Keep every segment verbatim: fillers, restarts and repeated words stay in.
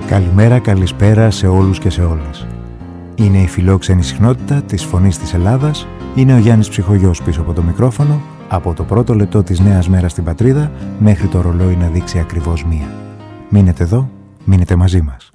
Καλημέρα, καλησπέρα σε όλους και σε όλες. Είναι η φιλόξενη συχνότητα της Φωνής της Ελλάδας. Είναι ο Γιάννης Ψυχογιός πίσω από το μικρόφωνο, από το πρώτο λεπτό της νέας μέρας στην πατρίδα μέχρι το ρολόι να δείξει ακριβώς μία. Μείνετε εδώ, μείνετε μαζί μας.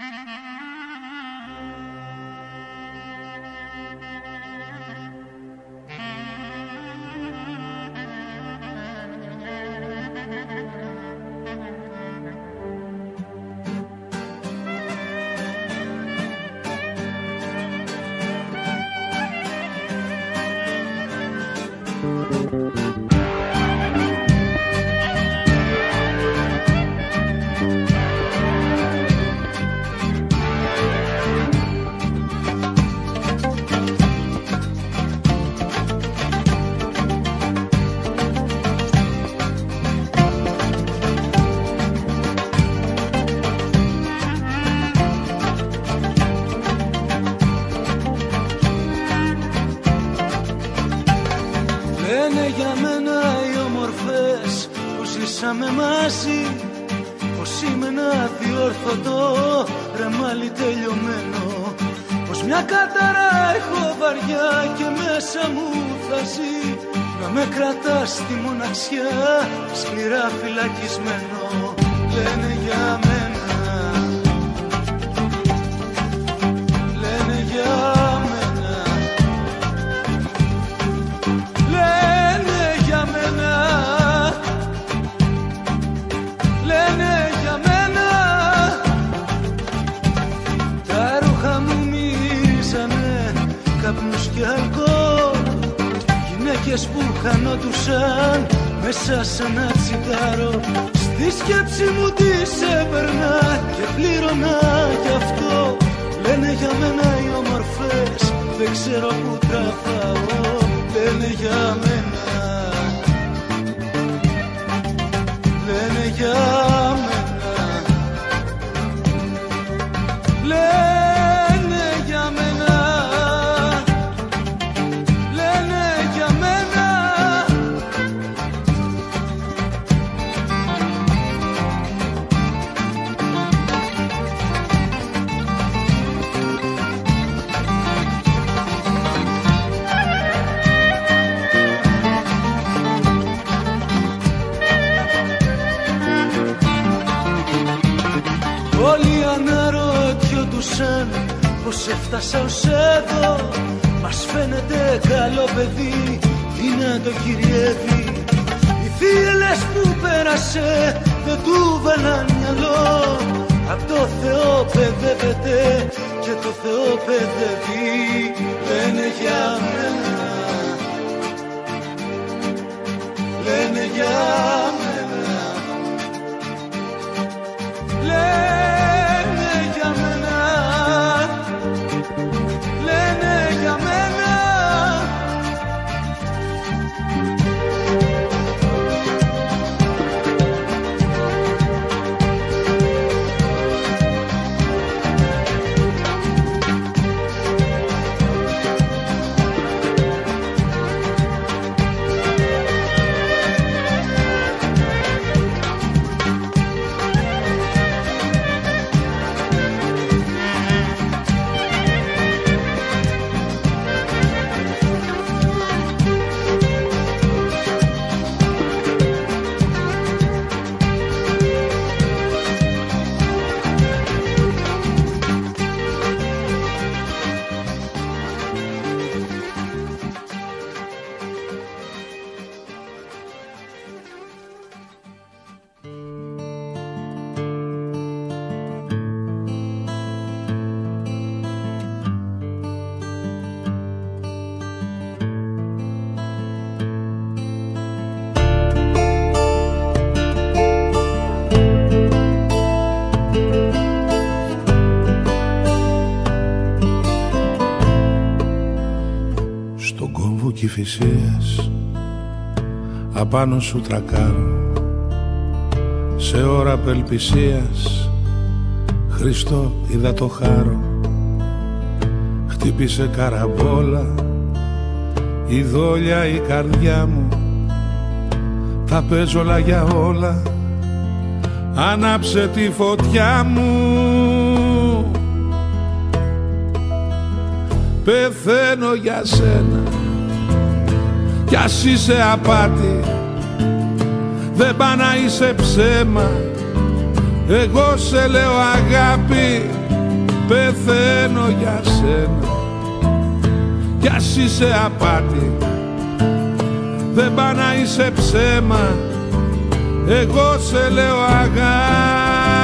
Σκληρά φυλακισμένο, λένε για μένα, λένε για μένα, λένε για μένα, λένε για μένα. Τα ρούχα μου μυρίζανε καπνούς και αλκοόλ, γυναίκες που χανόντουσαν μέσα σ' ένα τσιγάρο. Στη σκέψη μου τις έπαιρνα και πλήρωνα γι' αυτό. Λένε για μένα οι όμορφες, δεν ξέρω που τραβάω. Λένε για μένα, λένε για μένα, λένε για μένα, λένε για μένα. Όλοι αναρωτιόντουσαν πως έφτασα ως εδώ. Μας φαίνεται καλό παιδί, τι να το κυριεύει. Οι θύελες που πέρασε δεν του βάλαν μυαλό. Απ' το Θεό παιδεύεται και το Θεό παιδεύει. Λένε για μένα, λένε για μένα, λένε για μένα, λένε για μένα. Κηφισίας απάνω σου τρακάρω, σε ώρα απελπισίας Χριστό είδα το χάρο. Χτύπησε καραμπόλα η δόλια η καρδιά μου, τα παίζω όλα για όλα, άναψε τη φωτιά μου. πεθαίνω για σένα. Κι ας είσαι απάτη, δεν πά να είσαι ψέμα. Εγώ σε λέω αγάπη, πεθαίνω για σένα. Κι ας είσαι απάτη, δεν πά να είσαι ψέμα. Εγώ σε λέω αγάπη.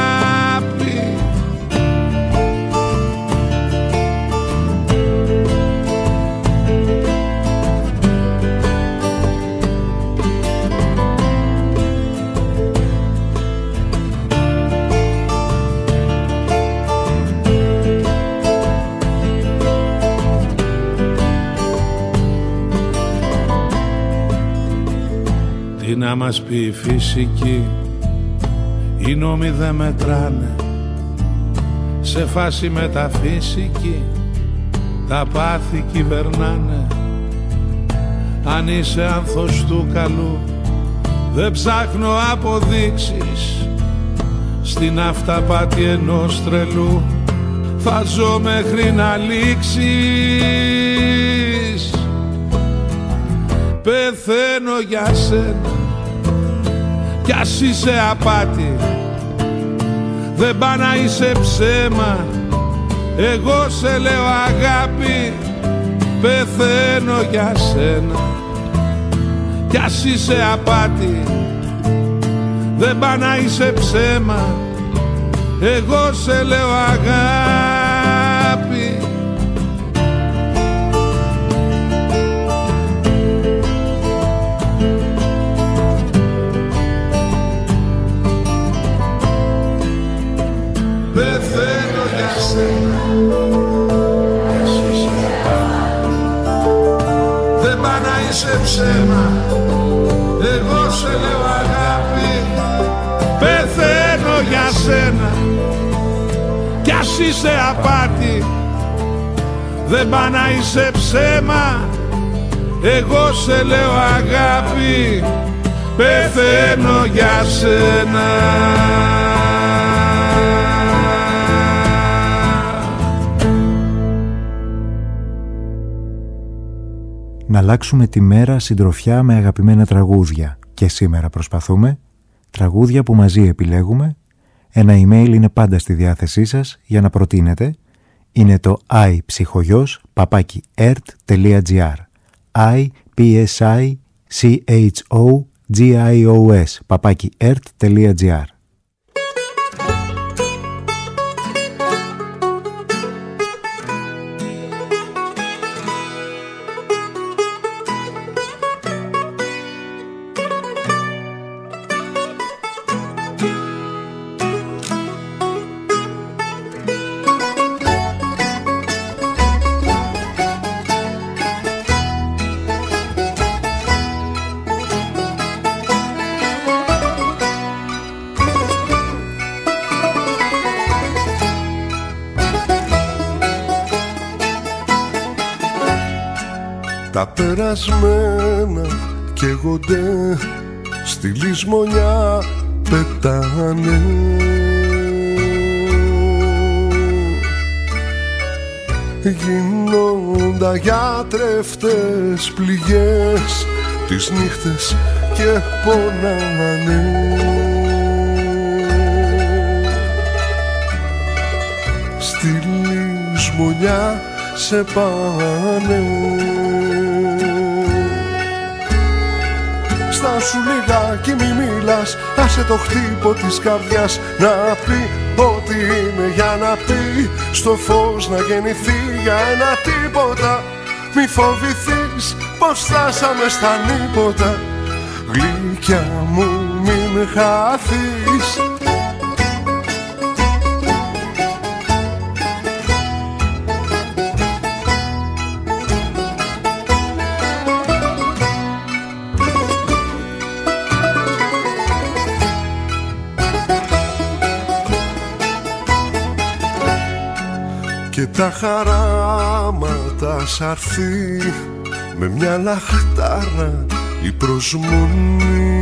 Τι να μας πει η φυσική, οι νόμοι δεν μετράνε. Σε φάση μεταφυσική τα πάθη κυβερνάνε. Αν είσαι άνθος του καλού, δεν ψάχνω αποδείξεις. Στην αυταπάτη ενός τρελού θα ζω μέχρι να λήξεις. Πεθαίνω για σένα, κι ας είσαι απάτη, δεν πά να είσαι ψέμα. Εγώ σε λέω αγάπη, πεθαίνω για σένα. Κι ας είσαι απάτη, δεν πά να είσαι ψέμα. Εγώ σε λέω αγάπη. Πεθαίνω για σένα, κι ας είσαι απάτη, δεν πά να είσαι ψέμα. Εγώ σε λέω αγάπη, πεθαίνω για σένα. Κι ας είσαι απάτη, δεν πά να είσαι ψέμα. Εγώ σε λέω αγάπη, πεθαίνω για σένα. Να αλλάξουμε τη μέρα συντροφιά με αγαπημένα τραγούδια. Και σήμερα προσπαθούμε. Τραγούδια που μαζί επιλέγουμε. Ένα email είναι πάντα στη διάθεσή σας για να προτείνετε. Είναι το iPsychogos παπάκι ερτ τελεία τζι άρ i p s i c h o g i o s παπάκι ερτ τελεία τζι άρ. Τα περασμένα καίγονται, στη λησμονιά πετάνε. Γίνοντα γιατρευτές πληγές τις νύχτες και πονάνε. Στη λησμονιά σε πάνε. Στάσου λιγάκι μη μιλάς, άσε το χτύπο της καρδιάς να πει ό,τι είναι για να πει. Στο φως να γεννηθεί για ένα τίποτα. Μη φοβηθείς πως φτάσαμε στα νύποτα. Γλυκιά μου μην χαθείς. Και τα χαράματα σ' αρθεί με μια λαχτάρα η προσμονή.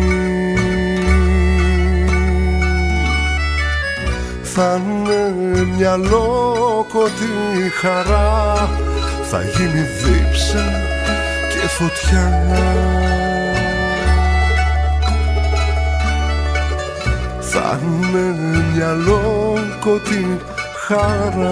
Θα είναι μια λόκοτη χαρά, θα γίνει δίψα και φωτιά. Θα είναι μια λόκοτη χαρά.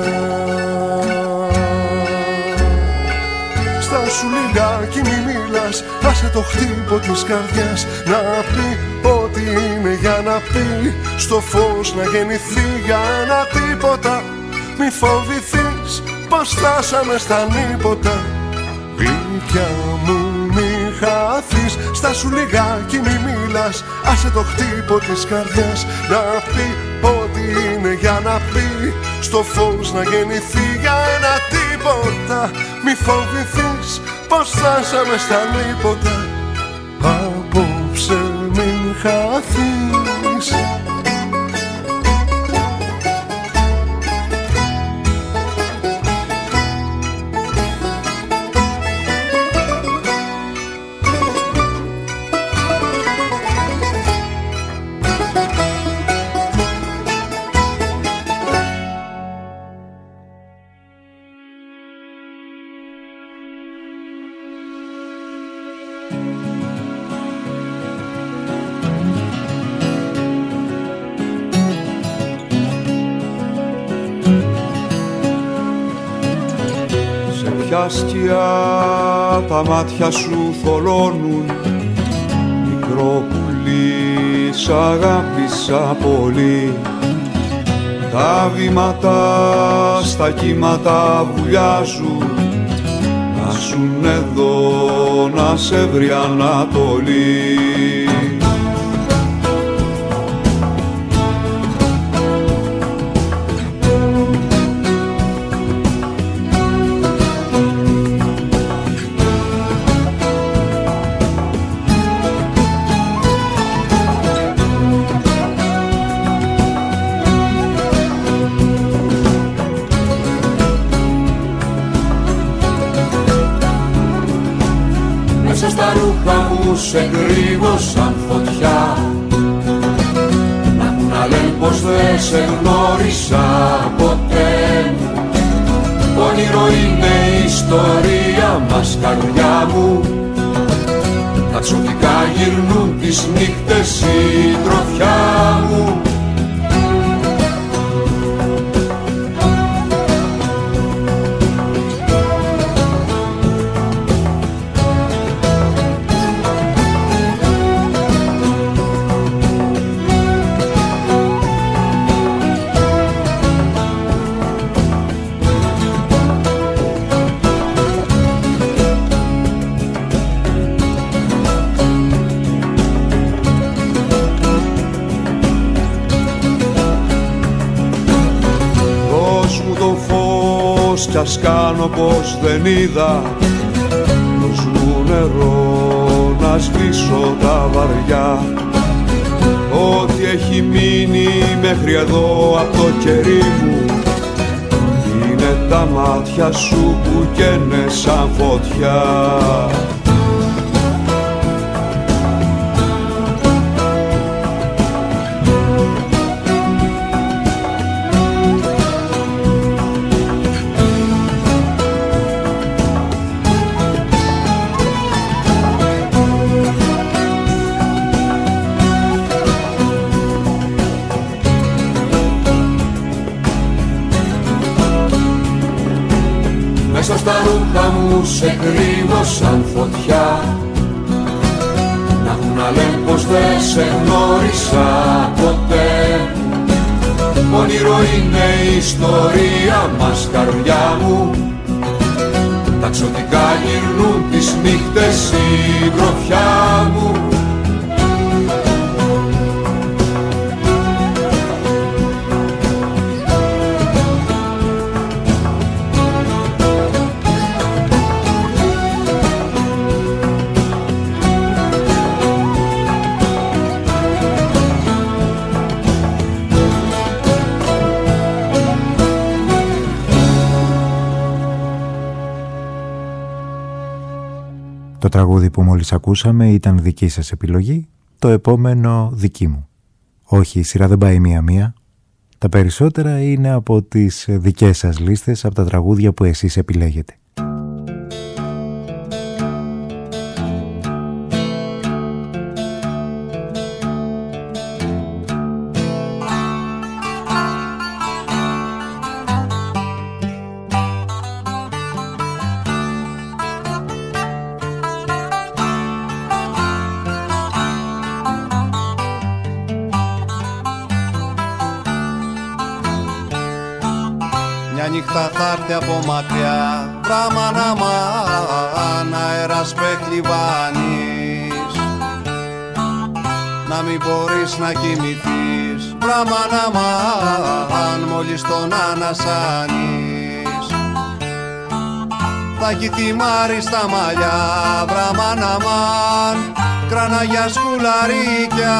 Στα σου λιγάκι μη μιλάς, άσε το χτύπο της καρδιάς να πει ό,τι είναι για να πει. Στο φως να γεννηθεί για ένα τίποτα. Μη φοβηθείς πως φτάσαμε στα νύποτα. Γλυκιά μου μη χαθείς, στα σου λιγάκι μη μιλάς, άσε το χτύπο της καρδιάς να πει ό,τι είναι για να πει. Στο φως να γεννηθεί για ένα τίποτα. Μη φοβηθείς πως φτάσαμε στα νύποτα. Απόψε μην χαθείς. Ποια σκιά τα μάτια σου θολώνουν, μικρό πουλί σ' αγάπησα πολύ. Τα βήματα στα κύματα βουλιάζουν, να ζουν εδώ να σε βρει Ανατολή. Σε κρύβω σαν φωτιά, να έχουν να λένε πως δεν σε γνώρισα ποτέ μου. Όνειρο είναι η ιστορία μας, καρδιά μου. Τα τσουτικά γυρνούν τις νύχτες η τροφιά μου. Κι ας κάνω πως δεν είδα, δώσ' μου νερό να σβήσω τα βαριά. Ό,τι έχει μείνει μέχρι εδώ από το κερί μου είναι τα μάτια σου που καίνε σαν φωτιά. Μέσα στα ρούχα μου σε κρύβω σαν φωτιά, να έχουν να λένε πως δεν σε γνώρισα ποτέ. Όνειρο είναι η ιστορία μας, καρδιά μου. Τα ξωτικά γυρνούν τις νύχτες η τροφιά μου. Το τραγούδι που μόλις ακούσαμε ήταν δική σας επιλογή, το επόμενο δική μου. Όχι, η σειρά δεν πάει μία-μία. Τα περισσότερα είναι από τις δικές σας λίστες, από τα τραγούδια που εσείς επιλέγετε. νύχτα θα έρθει από μακριά, βραμάν αμάν, αέρας πεχλιβάνεις, να μην μπορείς να κοιμηθείς, βραμάν αμάν, μόλις τον ανασάνεις. Θα έχει θυμάρει στα μαλλιά, βραμάν αμάν, κραναγιά σκουλαρίκια,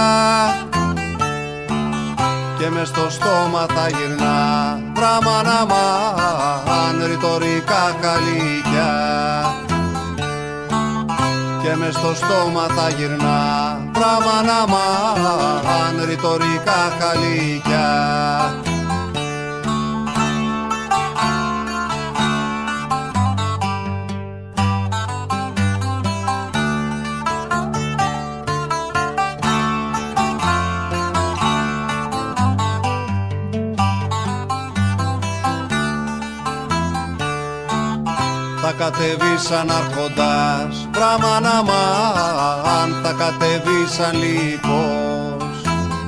και μες στο στόμα θα γυρνά, βραμάν αμάν, ρητορικά καλύκια, και μες στο στόμα θα γυρνά, βραμάν αμάν, ρητορικά καλύκια. Θα κατεβεί σαν αρχοντάς, βραμάν αμάν, θα κατεβεί σαν λύκος,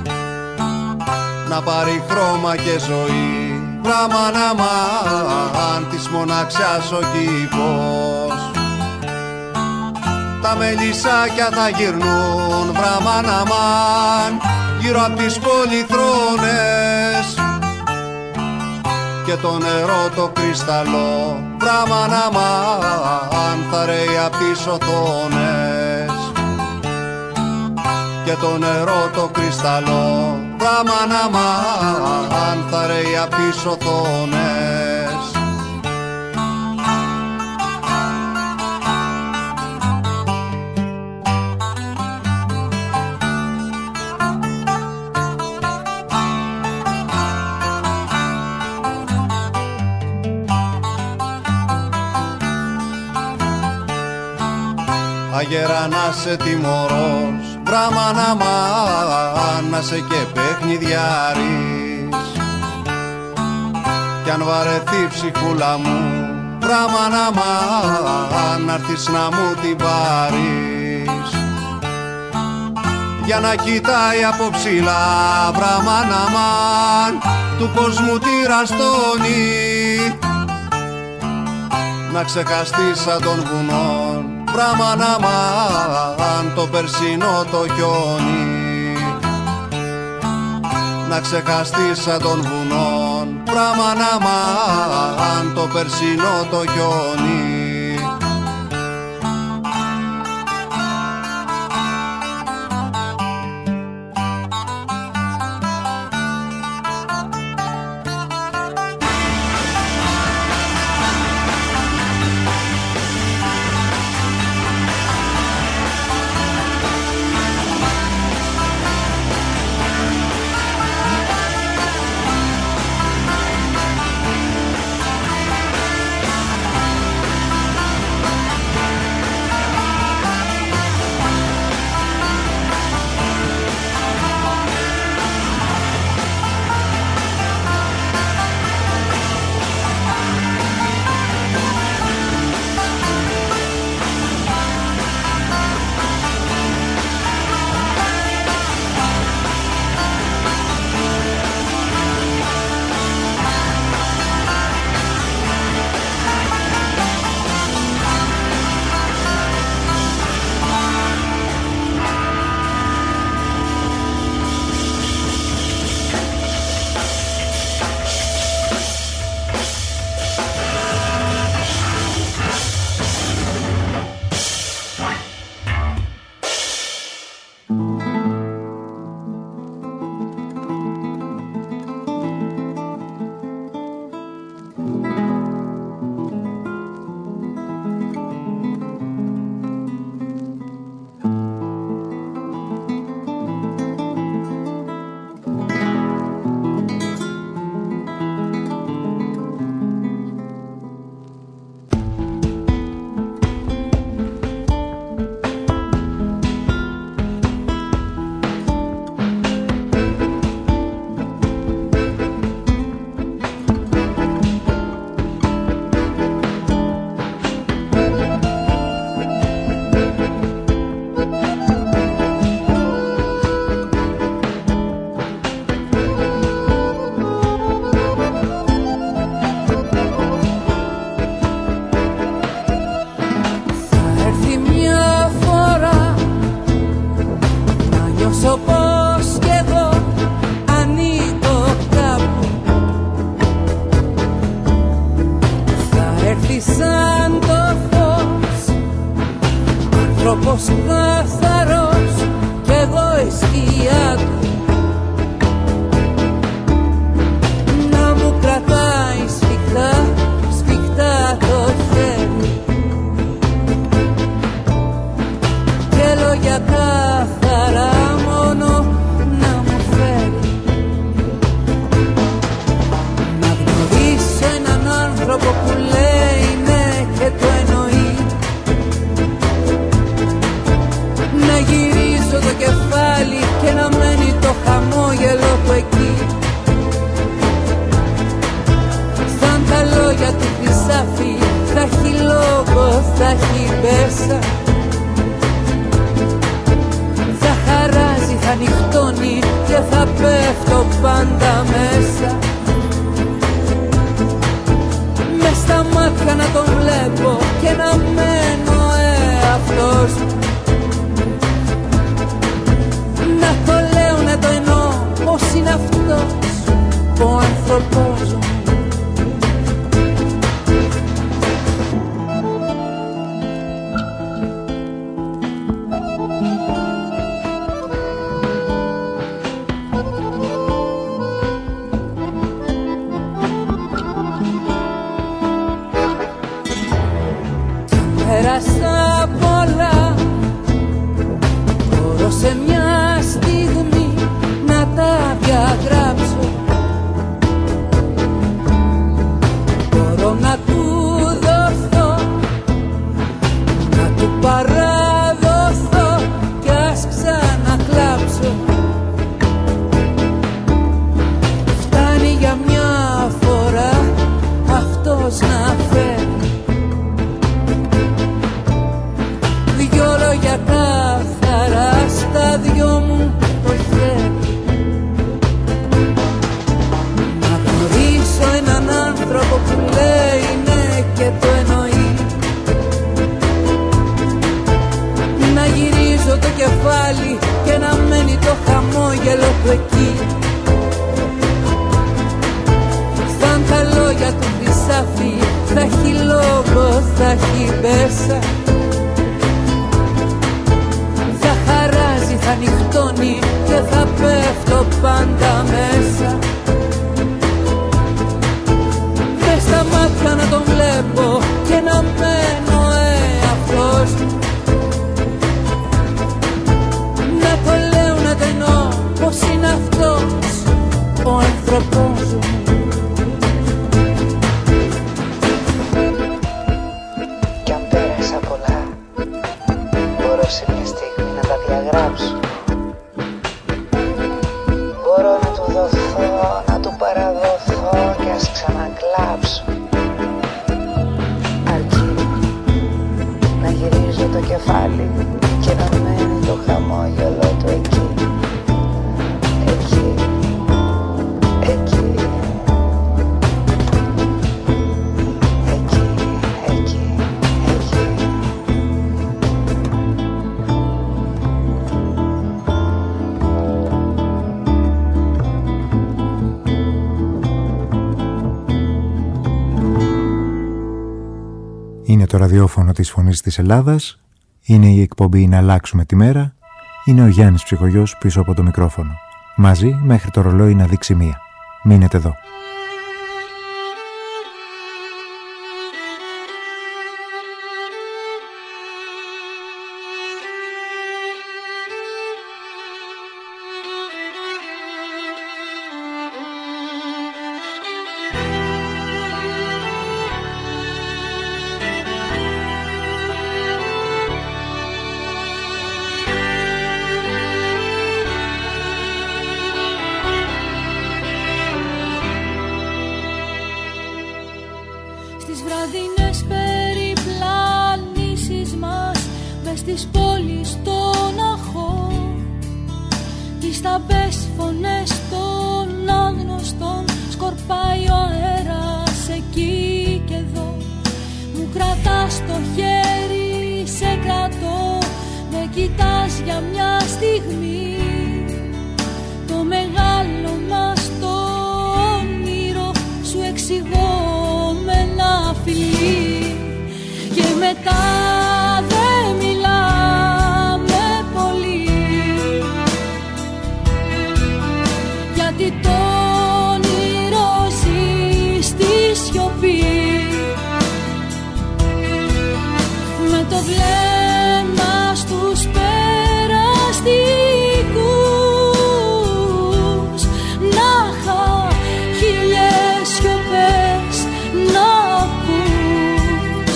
να πάρει χρώμα και ζωή, βραμάν αμάν, της μοναξιάς ο κήπος. Τα μελισσάκια θα γυρνούν, βραμάν αμάν, γύρω απ' τις πολυθρόνες, και το νερό το κρυσταλλό, βραμάν αμάν, θα ρέει απ' τις οθόνες, και το νερό το κρυσταλλό, βραμάν αμάν, θα ρέει απ' τις οθόνες. Αγέρα να σε τιμωρός, βραμάν αμάν, να σε και παιχνιδιάρης, κι αν βαρεθεί ψυχούλα μου, βραμάν αμάν, να'ρθεις να μου την πάρεις, για να κοιτάει από ψηλά, βραμάν αμάν, του κόσμου τη ραστόνη, να ξεχαστείς σαν των βουνών, βραμάν αμάν, το περσινό το χιόνι, να ξεχαστείς σαν των βουνών, βραμάν αμάν, το περσινό το χιόνι. έρθει σαν το φως, άνθρωπος καθαρός κι εγώ η σκιά του, να μου κρατάει σφιχτά, σφιχτά το χέρι και λόγια καθαρά μόνο να μου φέρει. Να γνωρίσω έναν άνθρωπο που λέει ναι και το εννοεί, να γυρίζω το κεφάλι και να μένει το χαμόγελο του εκεί, σαν τα λόγια του χρυσάφι, θα έχει λόγο, θα έχει μπέσα, θα χαράζει, θα νυχτώνει και θα πέφτω πάντα μέσα. Μες στα μάτια να τον βλέπω και να μένω εαυτός μου, να το λέω, να το εννοώ, πως είναι αυτός ο άνθρωπος μου. Πέρασα πολλά, μπορώ σε μια στιγμή να τα διαγράψω, μπορώ να του δοθώ, να του παραδοθώ κι ας ξανακλάψω. Φτάνει για μια φορά αυτός να φέρει δυο λόγια καθαρά στα δυο μου το χέρι. Να γνωρίσω έναν άνθρωπο που λέει ναι και το εννοεί, να γυρίζω το κεφάλι και να μένει το χαμόγελο του εκεί, σαν τα λόγια του χρυσάφι, θα έχει λόγο, θα έχει μπέσα, θα χαράζει, θα νυχτώνει και θα πέφτω πάντα μέσα. Μες στα μάτια να τον βλέπω και να μένω εαυτός μου, να το λέω, να το εννοώ, πως είναι αυτός ο άνθρωπος μου. Κι αν πέρασα πολλά, μπορώ σε μια στιγμή να τα διαγράψω, μπορώ να του δοθώ, να του παραδοθώ και ας ξανακλάψω, αρκεί να γυρίζω το κεφάλι και να μένει το χαμόγελο του εκεί, εκεί, εκεί, εκεί, εκεί, εκεί. Είναι το ραδιόφωνο της Φωνής της Ελλάδας, είναι η εκπομπή «Να αλλάξουμε τη μέρα», είναι ο Γιάννης Ψυχογιός πίσω από το μικρόφωνο. Μαζί μέχρι το ρολόι να δείξει μία. Μείνετε εδώ. Εξηγώ με ένα φιλί. σιωπή. Με το βλέμμα στους περαστικούς να είχα χίλιες σιωπές να ακούς.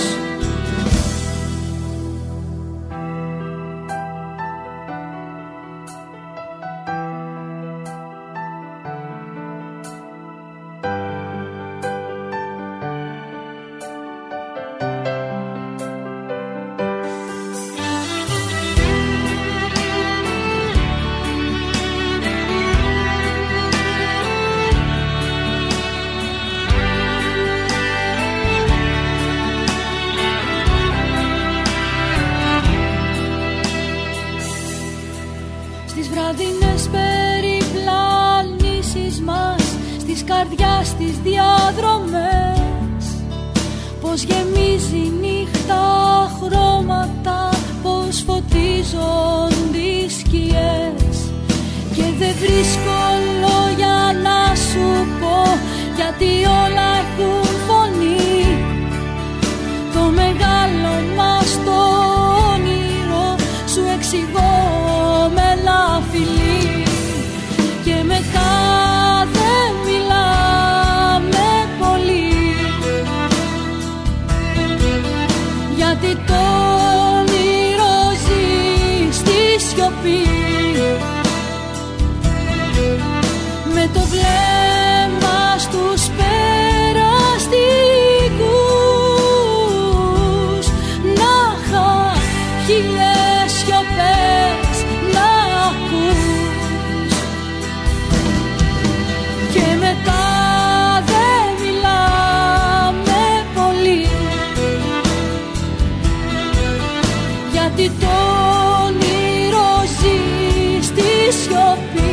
Στις βραδινές περιπλανήσεις μας, στις καρδιάς τις διαδρομές, πως γεμίζει η νύχτα χρώματα, πως φωτίζονται οι σκιές. Και δεν βρίσκω λόγια να σου πω, γιατί όλα έχουν φωνή. Το μεγάλο μας το όνειρο σου εξηγώ με λαφιλί. Και μετά δεν μιλάμε πολύ, γιατί το όνειρο ζει στη σιωπή. Με το βλέμμα στους περαστικούς να είχα χίλιες σιωπές να ακούς. Και μετά δεν μιλάμε πολύ, γιατί το όνειρο ζει στη σιωπή.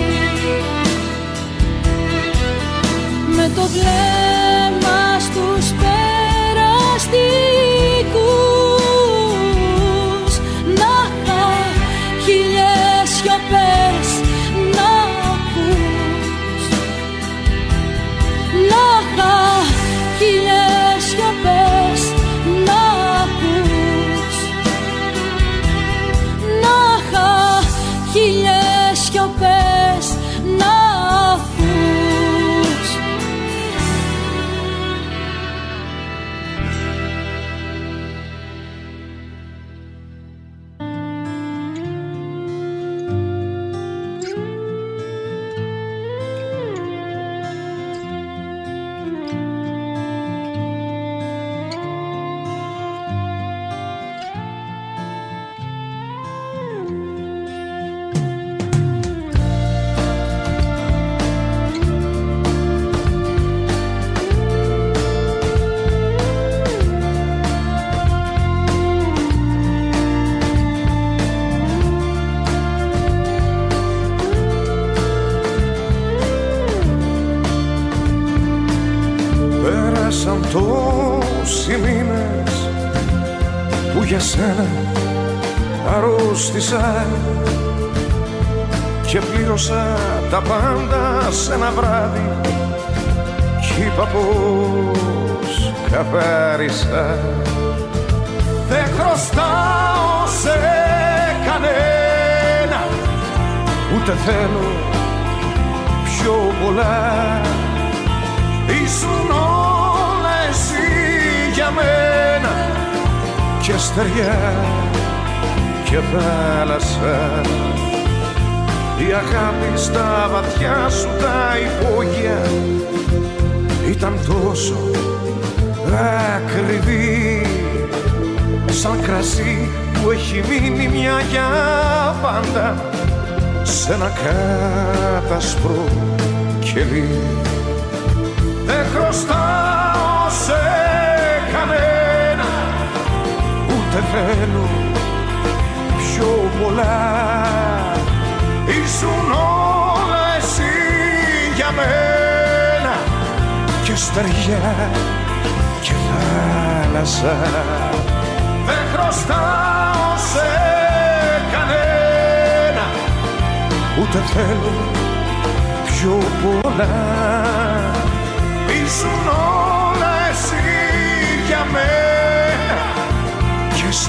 Με το βλέμμα στους περαστικούς να είχα χίλιες σιωπές να ακούς. Να είχα χίλιες σιωπές να ακούς. Να είχα χίλιες σιωπές να ακούς. Πέρασαν τόσοι μήνες που για σένα αρρώστησα και πλήρωσα τα πάντα σε ένα βράδυ κι είπα πως καθάρισα. Δεν χρωστάω σε κανένα, ούτε θέλω πιο πολλά. Ήσουν όλα εσύ για μένα, και στεριά και θάλασσα. Η αγάπη στα βαθιά σου τα υπόγεια ήταν τόσο ακριβή, σαν κρασί που έχει μείνει μια για πάντα σε ένα κάτασπρο κελί. Δεν χρωστάω σε κανένα, ούτε θέλω πιο πολλά. Ήσουν όλα εσύ για μένα, και στεριά και θάλασσα. Δεν χρωστάω σε κανένα, ούτε θέλω πιο πολλά. Ήσουν όλα εσύ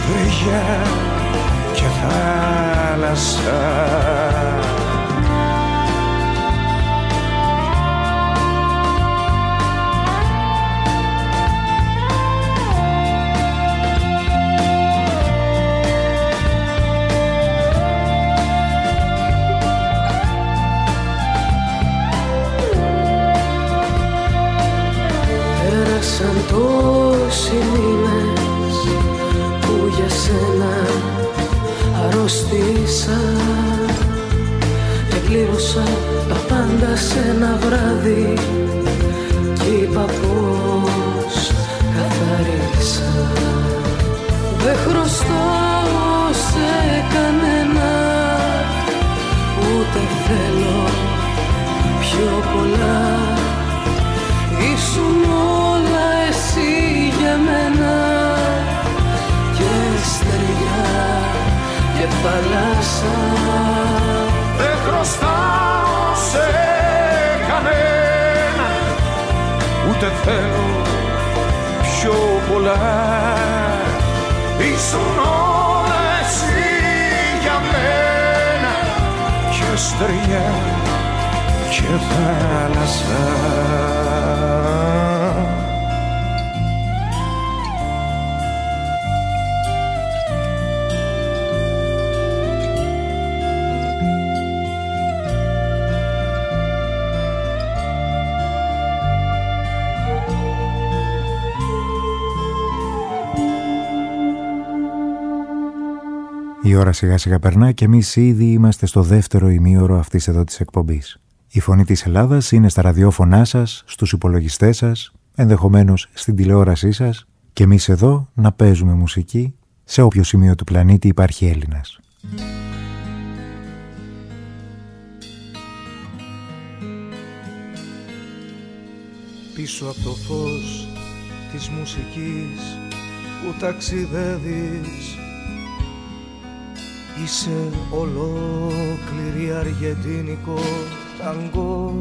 στεριά και θάλασσα. Πέρασαν τόσοι μήνες που για σένα αρρώστησα. Εκπλήρωσα τα πάντα σε ένα βράδυ κι είπα πως καθαρίστηκα. Δεν χρωστάω σε κανένα, ούτε θέλω πιο πολλά. Ήσουν όλα εσύ για μένα, και στεριά και θάλασσα. Δεν χρωστάω σε κανένα, ούτε θέλω πιο πολλά. Ήσουν όλα εσύ για μένα, και στεριά και θάλασσα. Η ώρα σιγά σιγά περνά και εμείς ήδη είμαστε στο δεύτερο ημίωρο αυτής εδώ της εκπομπής. Η φωνή της Ελλάδας είναι στα ραδιόφωνά σας, στους υπολογιστές σας, ενδεχομένως στην τηλεόρασή σας, και εμείς εδώ να παίζουμε μουσική σε όποιο σημείο του πλανήτη υπάρχει Έλληνας. Πίσω από το φως της μουσικής που ταξιδεύεις, είσαι ολόκληρη αργεντίνικο ταγκό,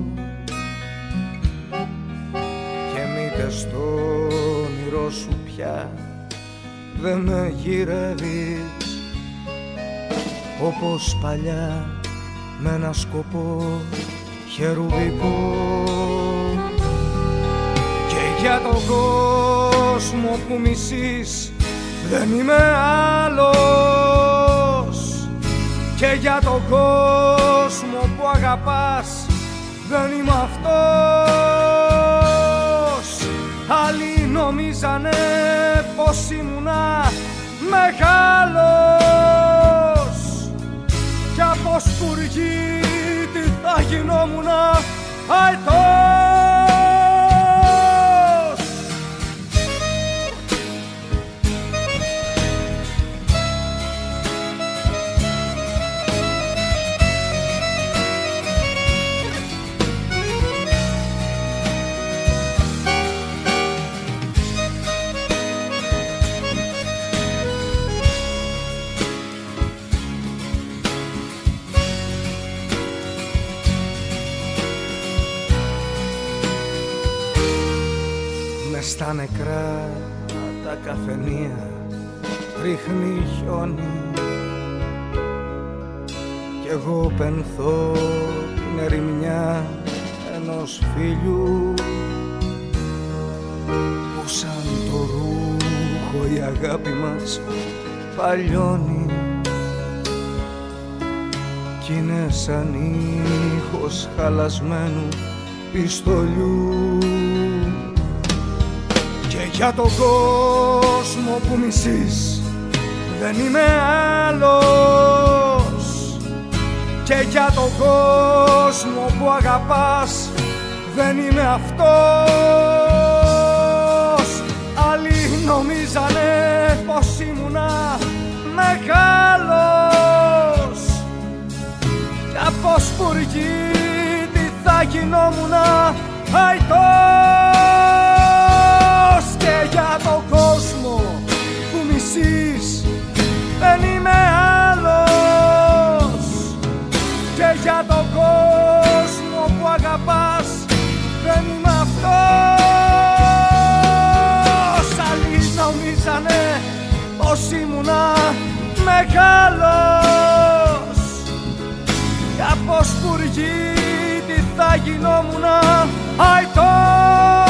και μήτε στο όνειρό σου πια δεν με γυρεύεις, όπως παλιά με ένα σκοπό χερουβικό. Και για τον κόσμο που μισείς δεν είμαι άλλος, και για τον κόσμο που αγαπάς δεν είμαι αυτός. Άλλοι νομίζανε πως ήμουνα μεγάλος, κι από σπουργίτη θα γινόμουνα αετός. Στα νεκρά τα καφενεία ρίχνει χιόνι, κι εγώ πενθώ την ερημιά ενός φίλου, που σαν το ρούχο η αγάπη μας παλιώνει, κι είναι σαν ήχος χαλασμένου πιστολιού. Και για τον κόσμο που μισείς δεν είμαι άλλος, και για τον κόσμο που αγαπάς δεν είμαι αυτός. Άλλοι νομίζανε πως ήμουνα μεγάλος, κι από σπουργίτη θα γινόμουνα αητός. Και για τον κόσμο που μισείς δεν είμαι άλλος, και για τον κόσμο που αγαπάς δεν είμαι αυτός. Άλλοι νομίζανε πως πως ήμουνα μεγάλος. Κι από σπουργίτη θα γινόμουνα αητός.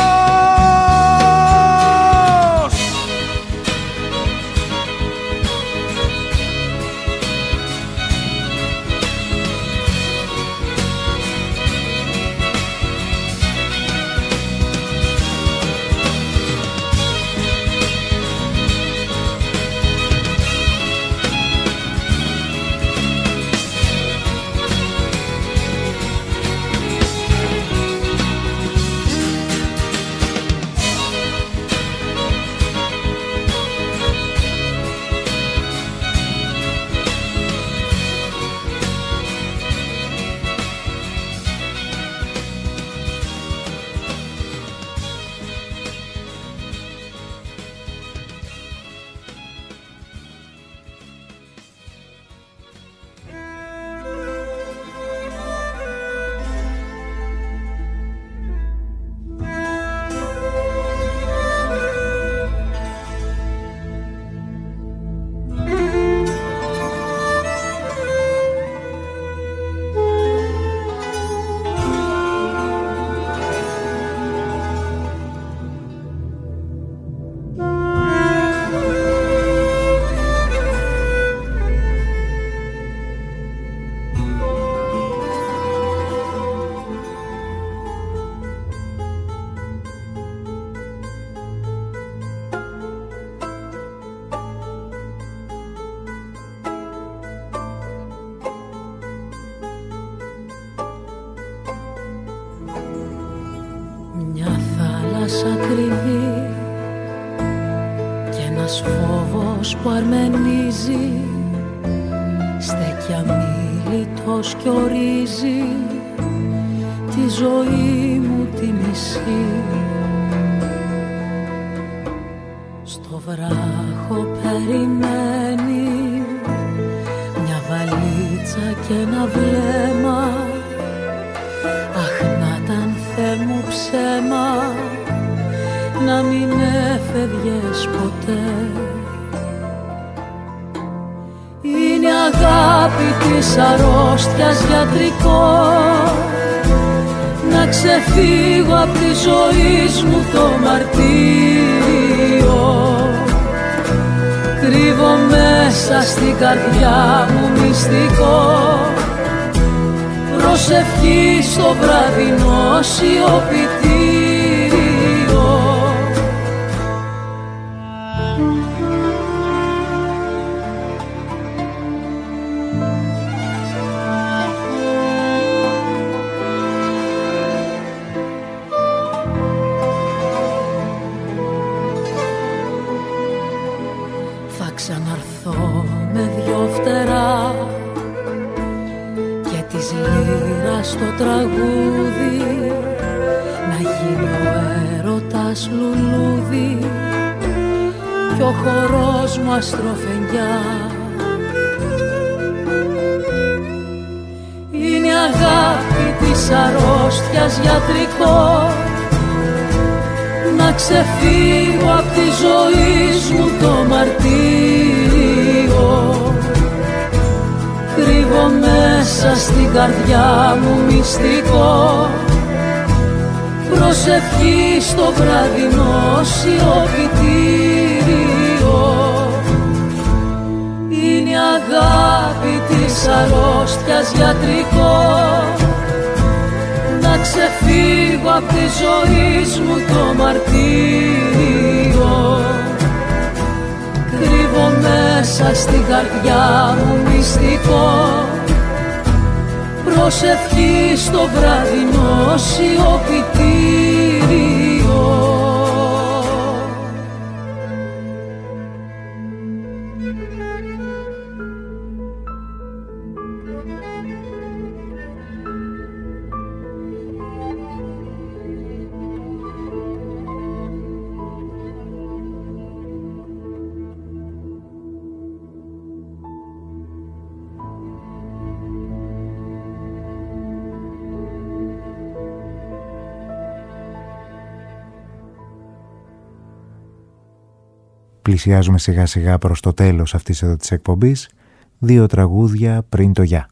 Ακριβή και ένας φόβος που αρμενίζει, στέκει αμίλητος κι ορίζει τη ζωή μου τη μισή. Στο βράχο περιμένει μια βαλίτσα και ένα βλέμμα. Αχ, να ήταν Θεέ μου ψέμα να μην έφευγες ποτέ. Είναι αγάπη της αρρώστιας γιατρικό να ξεφύγω απ' τη ζωή μου το μαρτύριο. Κρύβω μέσα στην καρδιά μου μυστικό, προσευχή στο βραδινό σιωπητήριο. Θα ξαναρθώ με δυο φτερά και της λύρας το τραγούδι, να γίνω έρωτας λουλούδι κι ο χορός μου αστροφενιά. Είναι αγάπη της αρρώστιας γιατρικό να ξεφύγω απ' τη ζωή μου το μαρτύριο. Κρύβω μέσα στην καρδιά μου μυστικό, προσευχή στο βραδινό σιωπητήριο. Είναι αγάπη της αρρώστιας γιατρικό να ξεφύγω απ' τη ζωή μου το μαρτύριο. Κρύβω μέσα στην καρδιά μου μυστικό, προσευχή στο βραδινό σιωπητήριο. πλησιάζουμε σιγά σιγά προς το τέλος αυτής εδώ της εκπομπής. Δύο τραγούδια πριν το γεια.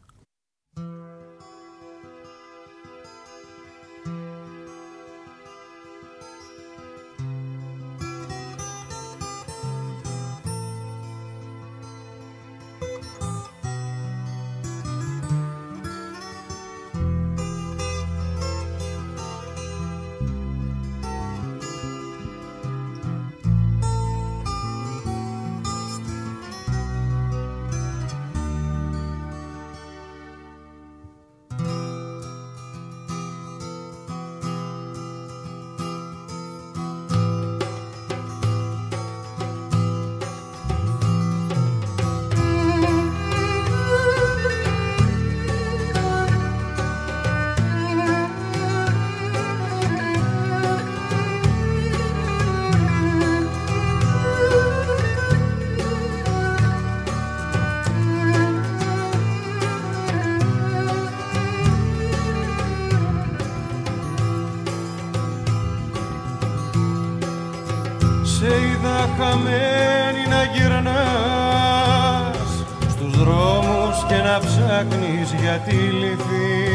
χαμένη να γυρνάς στους δρόμους και να ψάχνεις για τη λυθή,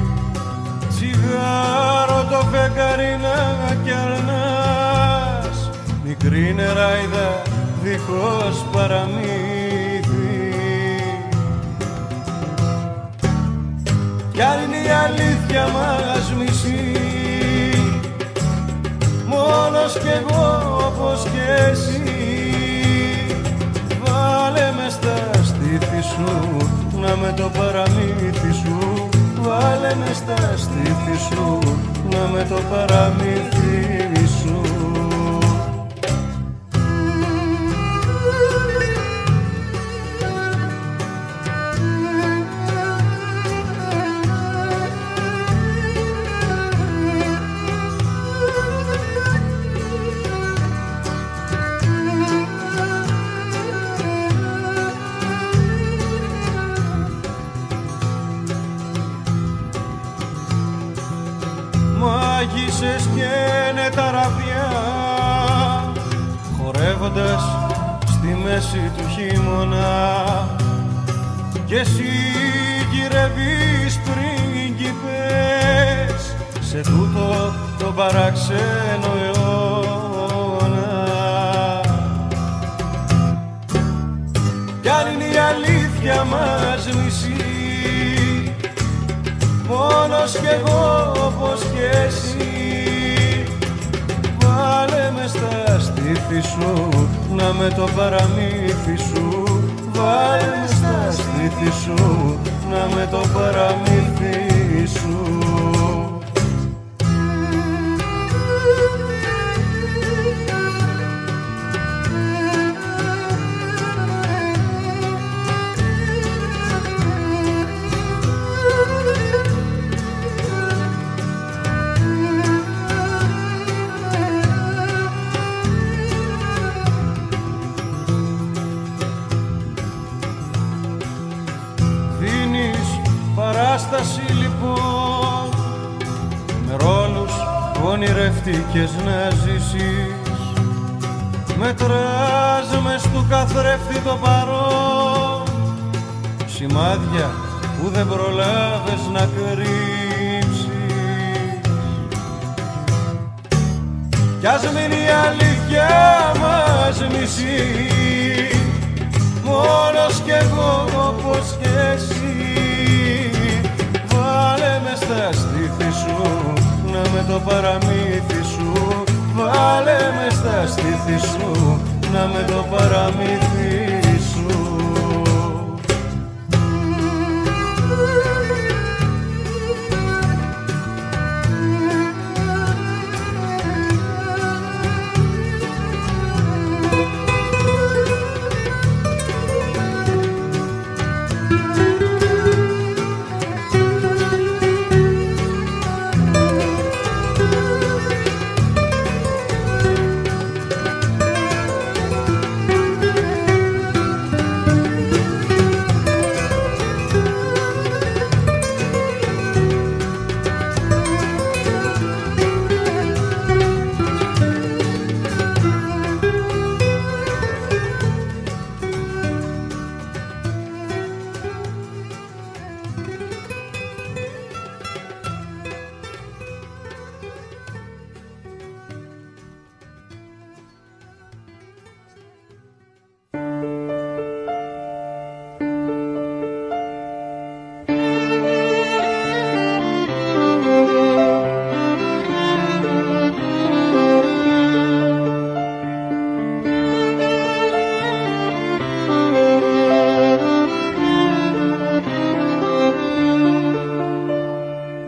τσιγάρο το φεγγάρι να κερνάς, μικρή νεράιδα δίχως παραμύθι. Κι αν είναι η αλήθεια μας μισή, μόνος κι εγώ όπως και εσύ, βάλε με στα στήθη σου, να με το παραμύθι σου, βάλε με στα στήθη σου, να με το παραμύθι σου. Μάγισσες καίνε τα ραβδιά, χορεύοντας στη μέση του χειμώνα, κι εσύ γυρεύεις πρίγκιπες σε τούτο το παράξενο αιώνα. Κι αν είναι η αλήθεια μας μισή, μόνος κι εγώ όπως και εσύ, βάλε με στα στήθη σου, να με το παραμύθι σου, βάλε με στα στήθη σου, να με το παραμύθι σου. Παράσταση λοιπόν, με ρόλους ονειρευτικές να ζήσεις, μετράς μες του καθρέφτη το παρόν, σημάδια που δεν προλάβες να κρύψεις. Κι ας μείνει η αλήθεια μας μισή, μόνος κι εγώ όπως κι εσύ, βάλε με στα στήθη σου, να με το παραμύθι σου, βάλε με στα στήθη σου, να με το παραμύθι σου.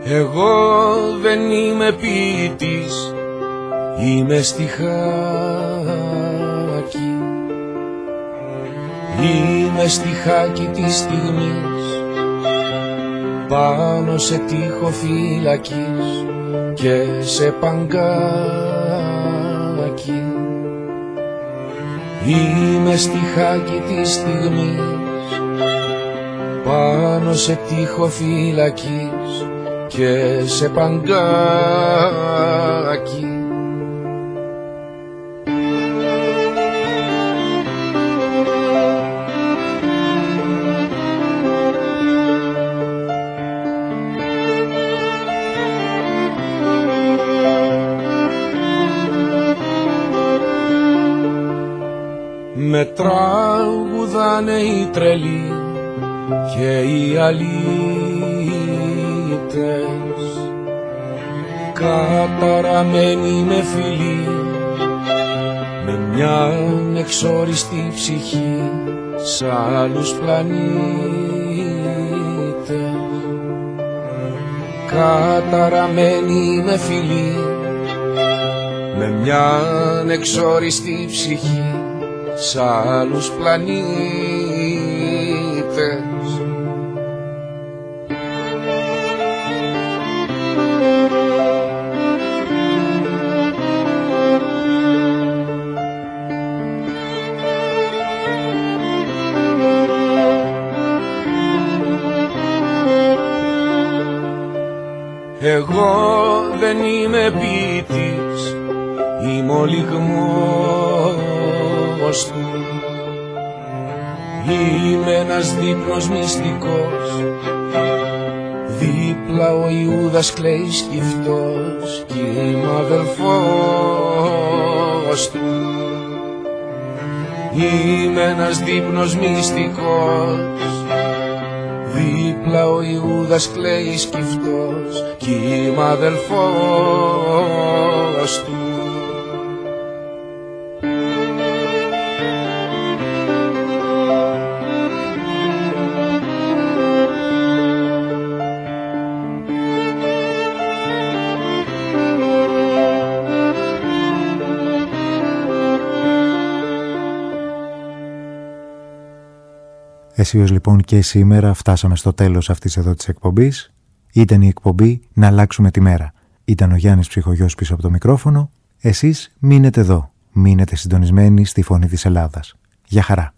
Εγώ δεν είμαι ποιητής, είμαι στιχάκι. Είμαι στιχάκι της στιγμής πάνω σε τοίχο φυλακής και σε παγκάκι. Είμαι στιχάκι της στιγμής πάνω σε τοίχο φυλακής και σε παγκάκι. Με τραγουδάνε οι τρελοί και οι αλήτες, καταραμένοι με φιλί, με μια εξόριστη ψυχή σ' άλλους πλανήτες. Καταραμένοι με φιλί, με μια εξόριστη ψυχή σ' άλλους πλανήτες. Εγώ δεν είμαι ποιητής, είμαι ο λυγμός του. Είμαι ένας δείπνος μυστικός, δίπλα ο Ιούδας κλαίει σκυφτός κι είμαι ο αδελφός του. Είμαι ένας δείπνος μυστικός, δίπλα ο Ιούδας κλαίει σκυφτός κι είμαι ο αδελφός του. Αισίως λοιπόν και σήμερα φτάσαμε στο τέλος αυτής εδώ της εκπομπής. Ήταν η εκπομπή «Να αλλάξουμε τη μέρα». Ήταν ο Γιάννης Ψυχογιός πίσω από το μικρόφωνο. Εσείς μείνετε εδώ, μείνετε συντονισμένοι στη Φωνή της Ελλάδας. Γεια χαρά.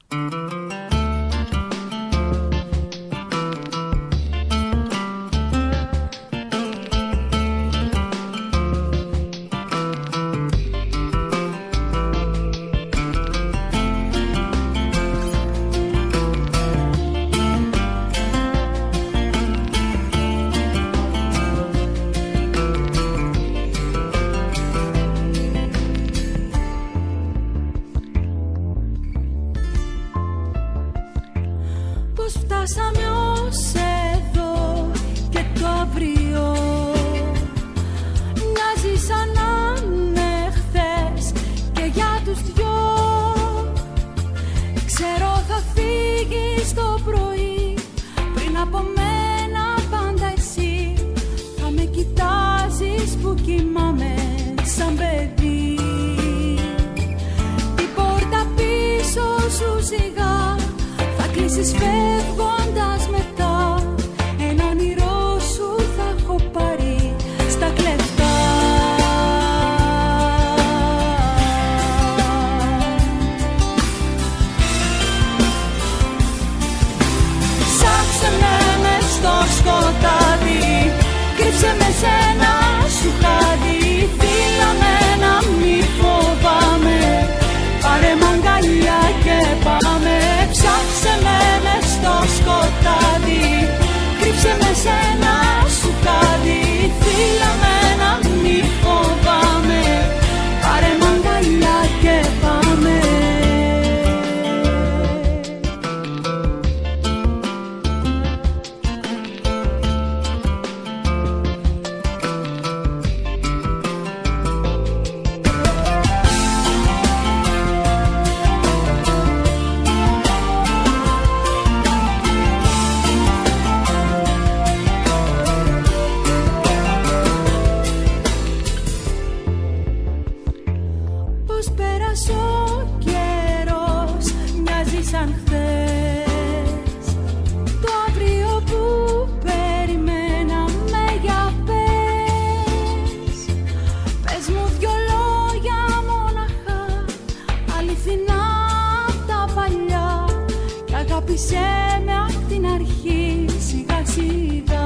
Πάμε, ψάξε με μες στο αληθινά απ' τα παλιά και αγάπησέ με απ' την αρχή σιγά σιγά.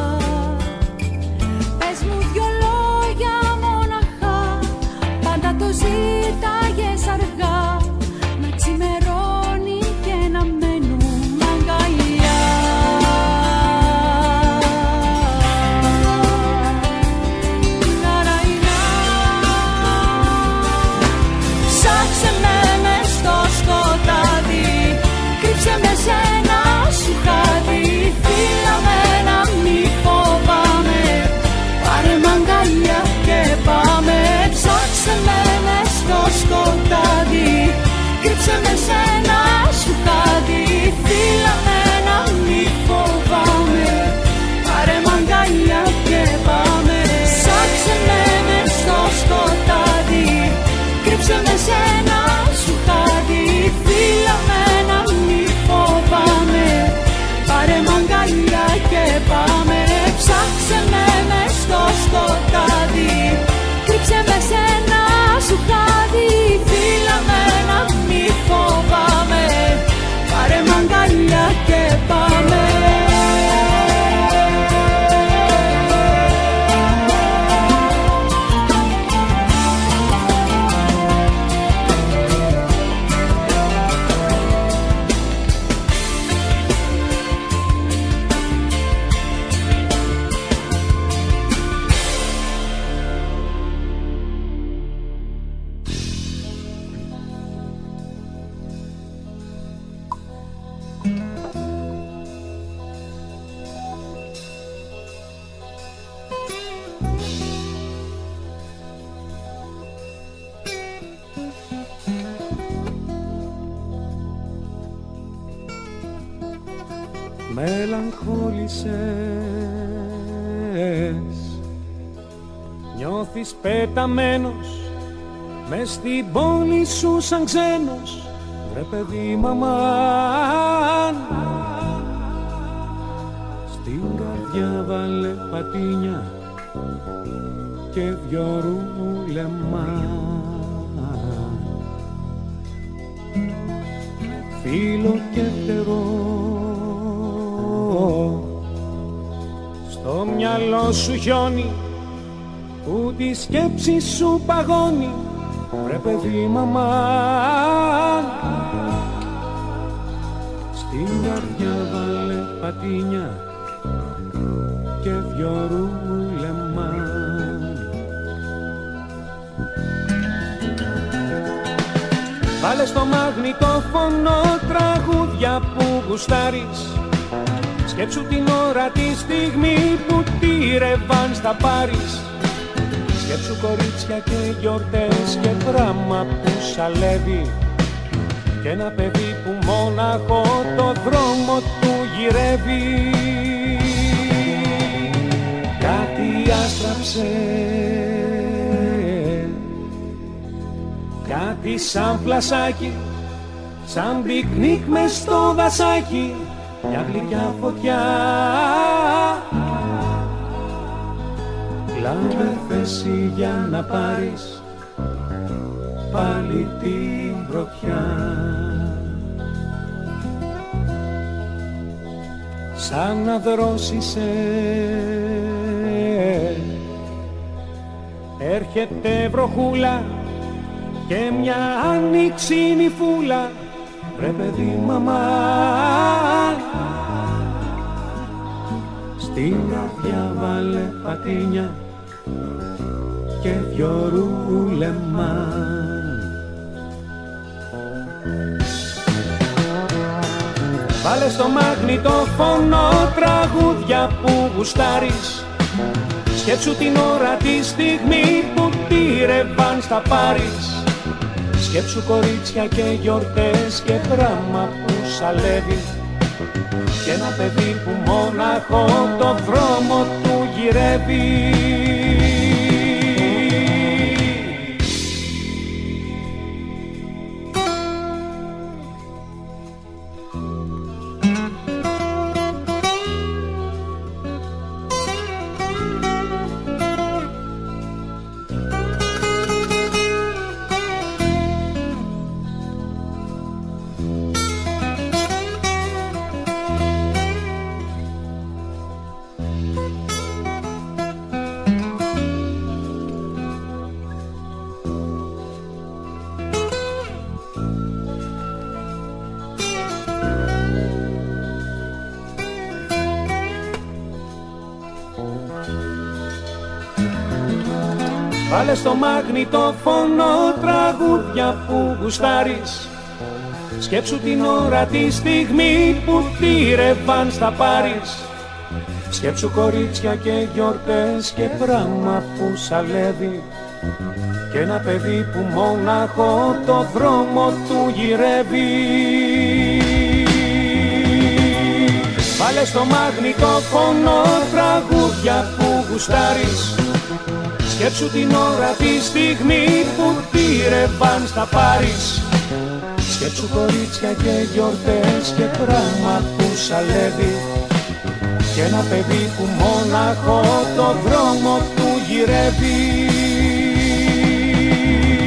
Πες μου δυο λόγια μοναχά, πάντα το ζήταγες αργά, να ξημερώνει και να μένουμε αγκαλιά. Ψάξε με μες στο σκοτάδι, κρύψε με σ' ένα σου χάδι, φίλα με να μη φοβάμαι, πάρε μ' αγκαλιά και πάμε. Ψάξε με μες στο σκοτάδι, κρύψε με σ' ένα σου χάδι, φίλα με να μη φοβάμαι, πάρε μ' αγκαλιά και πάμε. Ψάξε με μες στο σκοτάδι, κρύψε με σ' ένα σου χάδι, φίλα με να μη φοβάμαι, πάρε μ' αγκαλιά και πάμε. Ψάξε με μες στο σκοτάδι, κρύψε με σ' ένα σου χάδι, φίλα με να μη φοβάμαι, πάρε μ' αγκαλιά και πάμε. Μελαγχόλησες, νιώθεις πεταμένος μες στην πόλη σου σαν ξένος, βρε παιδί μαμάν, στην καρδιά βάλε πατίνια και δυο ρούλεμα, φίλο και φτερό, στο μυαλό σου χιόνι που τη σκέψη σου παγώνει, βρε παιδί μαμάν, στην καρδιά βάλε πατίνια και δυο ρούλεμα. Βάλε στο μαγνητόφωνο τραγούδια που γουστάρεις, σκέψου την ώρα τη στιγμή που τήρευαν στα Πάρις, σκέψου κορίτσια και γιορτές και πράμα που σαλεύει και ένα παιδί που μόναχο το δρόμο του γυρεύει. Κάτι άστραψε, κάτι σαν φλασάκι, σαν πικνίκ μες στο δασάκι, μια γλυκιά φωτιά. Λάβε θέση για να πάρεις πάλι την πρωτιά. Σαν να δρόσισε έρχεται βροχούλα και μια άνοιξινη φούλα, βρε παιδί μαμάν, στην καρδιά βάλε πατίνια και δυο ρούλεμα. Βάλε στο μαγνητόφωνο τραγούδια που γουστάρεις, σκέψου την ώρα τη στιγμή που τήρευαν στα Πάρις, σκέψου κορίτσια και γιορτές και πράμα που σαλεύει και ένα παιδί που μόναχο το δρόμο του γυρεύει. Βάλε στο μαγνητόφωνο τραγούδια που γουστάρεις. Σκέψου την ώρα τη στιγμή που τη ρεβάν θα πάρεις. Σκέψου κορίτσια και γιορτές και πράμα που σαλεύει. Και ένα παιδί που μόναχο το δρόμο του γυρεύει. Βάλε στο μαγνητόφωνο τραγούδια που γουστάρεις. Σκέψου την ώρα τη στιγμή που τη ρεβάν θα πάρεις. Σκέψου κορίτσια και γιορτές και πράμα που σαλεύει. Και ένα παιδί που μόναχο το δρόμο του γυρεύει.